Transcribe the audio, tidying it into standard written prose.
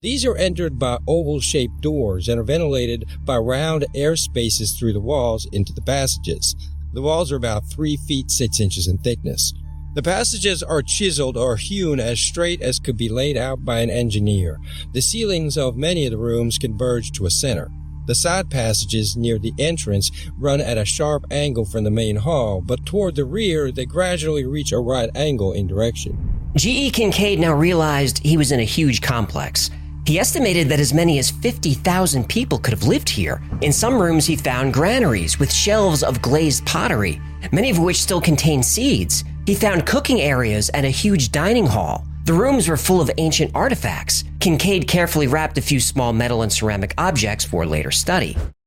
These are entered by oval-shaped doors and are ventilated by round air spaces through the walls into the passages. The walls are about 3 feet 6 inches in thickness. The passages are chiseled or hewn as straight as could be laid out by an engineer. The ceilings of many of the rooms converge to a center. The side passages near the entrance run at a sharp angle from the main hall, but toward the rear they gradually reach a right angle in direction. G.E. Kincaid now realized he was in a huge complex. He estimated that as many as 50,000 people could have lived here. In some rooms he found granaries with shelves of glazed pottery, many of which still contain seeds. He found cooking areas and a huge dining hall. The rooms were full of ancient artifacts. Kincaid carefully wrapped a few small metal and ceramic objects for later study.